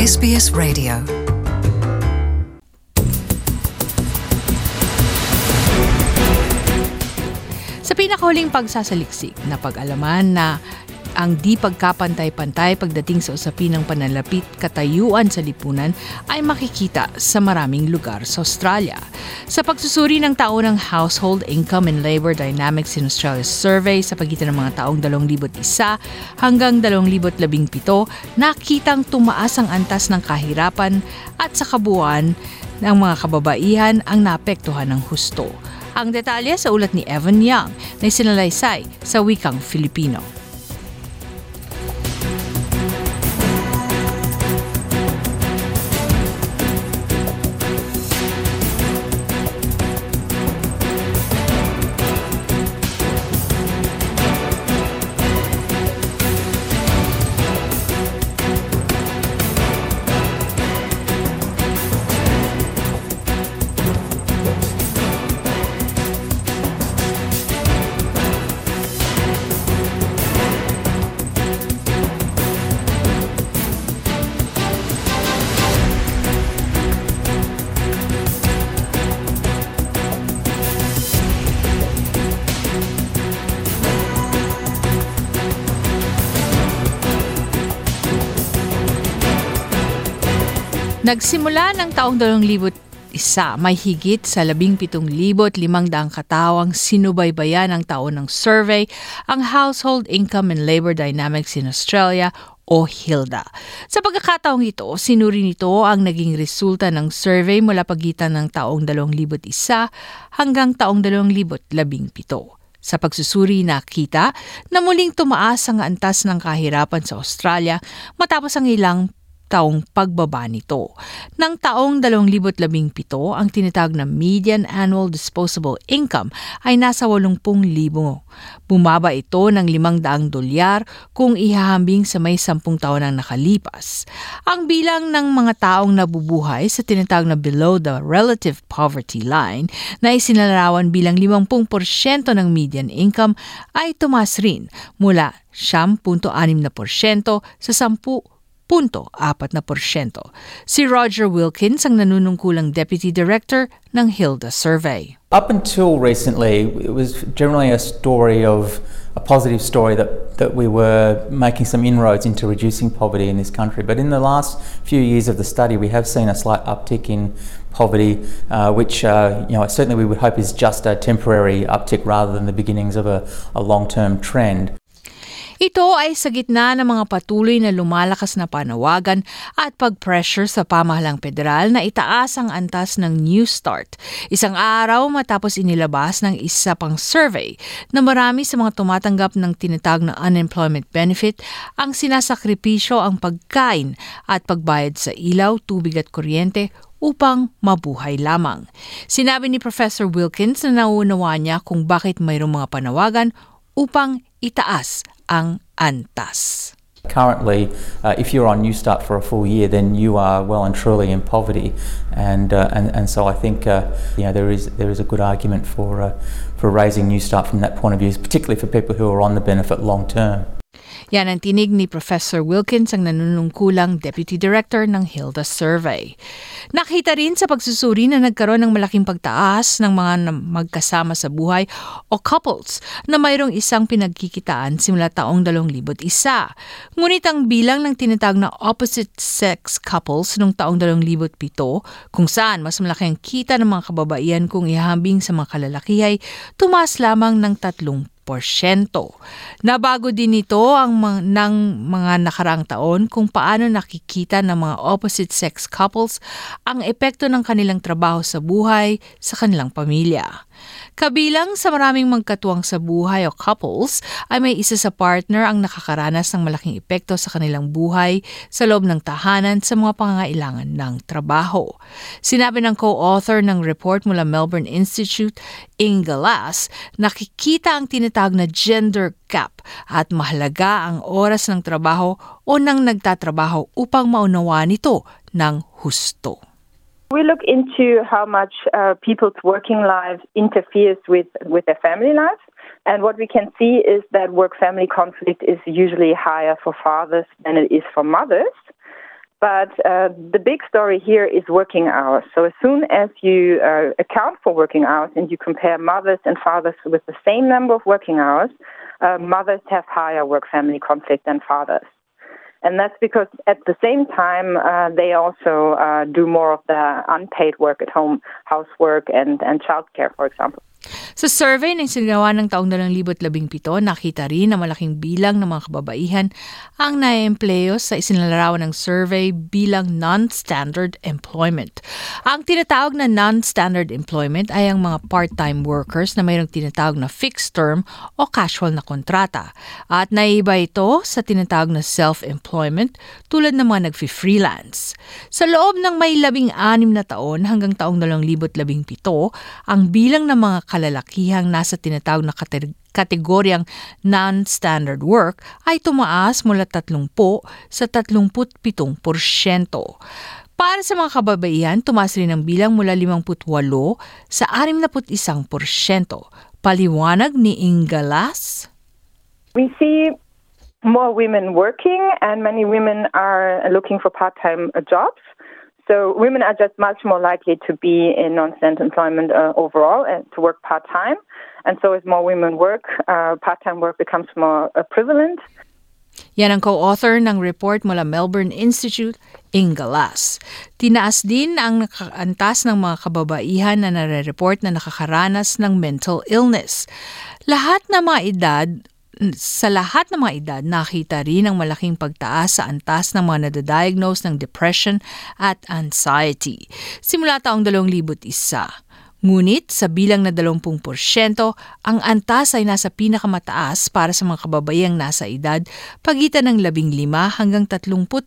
SBS Radio. Sa pinakahuling pagsasaliksik na pag-alaman na ang di pagkapantay-pantay pagdating sa usapin ng pananalapit katayuan sa lipunan ay makikita sa maraming lugar sa Australia. Sa pagsusuri ng taunang Household Income and Labour Dynamics in Australia Survey sa pagitan ng mga taong 2001 hanggang 2017, nakitang tumaas ang antas ng kahirapan at sa kabuuan ng mga kababaihan ang naapektuhan ng husto. Ang detalye sa ulat ni Evan Young na isinalaysay sa wikang Filipino. Nagsimula ng taong 2001, may higit sa 17,500 katawang sinubaybayan ng taon ng survey ang Household Income and Labour Dynamics in Australia o HILDA. Sa pagkakataong ito, sinuri nito ang naging resulta ng survey mula pagitan ng taong 2001 hanggang taong 2017. Sa pagsusuri nakita na muling tumaas ang antas ng kahirapan sa Australia matapos ang ilang taong pagbaba nito. Nang taong 2017, ang tinatawag na median annual disposable income ay nasa 80,000. Bumaba ito ng $500 kung ihahambing sa may 10 taon ang nakalipas. Ang bilang ng mga taong nabubuhay sa tinatawag na below the relative poverty line na isinalarawan bilang 50% ng median income ay tumaas rin mula 9.6% sa 10.4%. Si Roger Wilkins ang nanunungkulang Deputy Director ng HILDA Survey. Up until recently, it was generally a positive story that we were making some inroads into reducing poverty in this country. But in the last few years of the study, we have seen a slight uptick in poverty, which certainly we would hope is just a temporary uptick rather than the beginnings of a long-term trend. Ito ay sa gitna ng mga patuloy na lumalakas na panawagan at pag-pressure sa pamahalang federal na itaas ang antas ng New Start. Isang araw matapos inilabas ng isa pang survey na marami sa mga tumatanggap ng tinatawag na unemployment benefit ang sinasakripisyo ang pagkain at pagbayad sa ilaw, tubig at kuryente upang mabuhay lamang. Sinabi ni Professor Wilkins na nauunawa niya kung bakit mayroong mga panawagan upang itaas ang antas. Currently, if you're on New Start for a full year, then you are well and truly in poverty, and so I think there is a good argument for raising New Start from that point of view, particularly for people who are on the benefit long term. Yan ang tinig ni Professor Wilkins, ang nanunungkulang Deputy Director ng HILDA Survey. Nakita rin sa pagsusuri na nagkaroon ng malaking pagtaas ng mga magkasama sa buhay o couples na mayroong isang pinagkikitaan simula taong 2001. Ngunit ang bilang ng tinatawag na opposite-sex couples noong taong 2007, kung saan mas malaki ang kita ng mga kababaihan kung ihahambing sa mga kalalakihay, tumaas lamang ng 3%. Nabago din ito ng mga nakaraang taon kung paano nakikita ng mga opposite-sex couples ang epekto ng kanilang trabaho sa buhay sa kanilang pamilya. Kabilang sa maraming magkatuwang sa buhay o couples ay may isa sa partner ang nakakaranas ng malaking epekto sa kanilang buhay sa loob ng tahanan sa mga pangangailangan ng trabaho. Sinabi ng co-author ng report mula Melbourne Institute, Inga Lass, nakikita ang tinatawag na gender gap at mahalaga ang oras ng trabaho o ng nagtatrabaho upang maunawaan ito ng husto. We look into how much people's working lives interferes with their family life. And what we can see is that work-family conflict is usually higher for fathers than it is for mothers. But the big story here is working hours. So as soon as you account for working hours and you compare mothers and fathers with the same number of working hours, mothers have higher work-family conflict than fathers. And that's because at the same time, they also do more of the unpaid work at home, housework and childcare, for example. Sa survey na isinawa ng taong 2017, nakita rin na malaking bilang ng mga kababaihan ang naiempleyo sa isinalarawan ng survey bilang non-standard employment. Ang tinatawag na non-standard employment ay ang mga part-time workers na mayroong tinatawag na fixed term o casual na kontrata. At naiiba ito sa tinatawag na self-employment tulad ng mga nag-freelance. Sa loob ng may 16 na taon hanggang taong 2017, ang bilang ng mga kalalakihang nasa tinatawag na kategoryang non-standard work ay tumaas mula 30 sa 37%. Para sa mga kababaihan, tumaas rin ang bilang mula 58 sa 61%. Paliwanag ni Inga Las. We see more women working and many women are looking for part-time jobs. So women are just much more likely to be in non-standard employment overall and to work part-time. And so as more women work, part-time work becomes more prevalent. Yan ang co-author ng report mula Melbourne Institute, Inga Las. Tinaas din ang antas ng mga kababaihan na nare-report na nakakaranas ng mental illness. Sa lahat ng mga edad, nakita rin ang malaking pagtaas sa antas ng mga nadadiagnose ng depression at anxiety. Simula taong 2001. Ngunit sa bilang na 20%, ang antas ay nasa pinakamataas para sa mga kababayang nasa edad pagitan ng 15 hanggang 34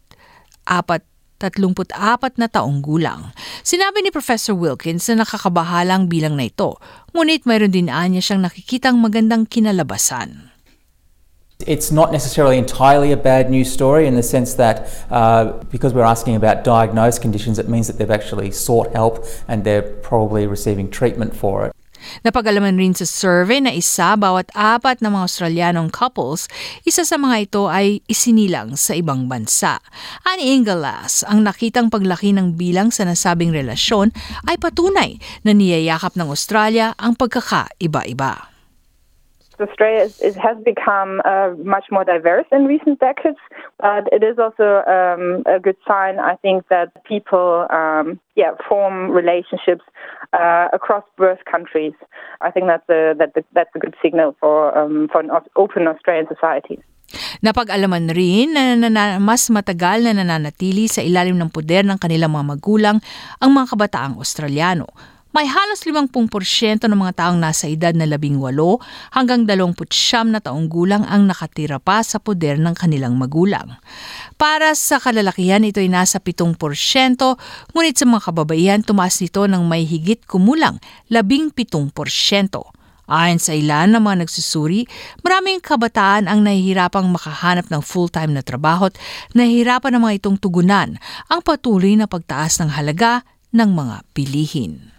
na taong gulang. Sinabi ni Professor Wilkins na nakakabahalang bilang na ito, ngunit mayroon din anya siyang nakikitang magandang kinalabasan. It's not necessarily entirely a bad news story in the sense that because we're asking about diagnosed conditions, it means that they've actually sought help and they're probably receiving treatment for it. Napag-alaman rin sa survey na isa bawat 4 na mga Australianong couples, isa sa mga ito ay isinilang sa ibang bansa. Ani Inga Las, ang nakitang paglaki ng bilang sa nasabing relasyon ay patunay na niyayakap ng Australia ang pagkakaiba-iba. Australia has become much more diverse in recent decades, but it is also a good sign, I think, that people form relationships across both countries. I think that's a good signal for an open Australian society. Napag-alaman rin na mas matagal na nananatili sa ilalim ng poder ng kanilang mga magulang ang mga kabataang Australiano. May halos 50% ng mga taong nasa edad na 18 hanggang 29 na taong gulang ang nakatira pa sa poder ng kanilang magulang. Para sa kalalakihan, ito ay nasa 7%, ngunit sa mga kababaihan, tumaas nito ng may higit kumulang 17%. Ayon sa ilan ng mga nagsusuri, maraming kabataan ang nahihirapang makahanap ng full-time na trabaho at nahihirapan ng mga itong tugunan ang patuloy na pagtaas ng halaga ng mga bilihin.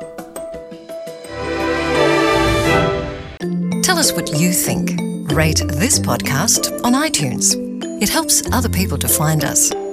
Tell us what you think. Rate this podcast on iTunes. It helps other people to find us.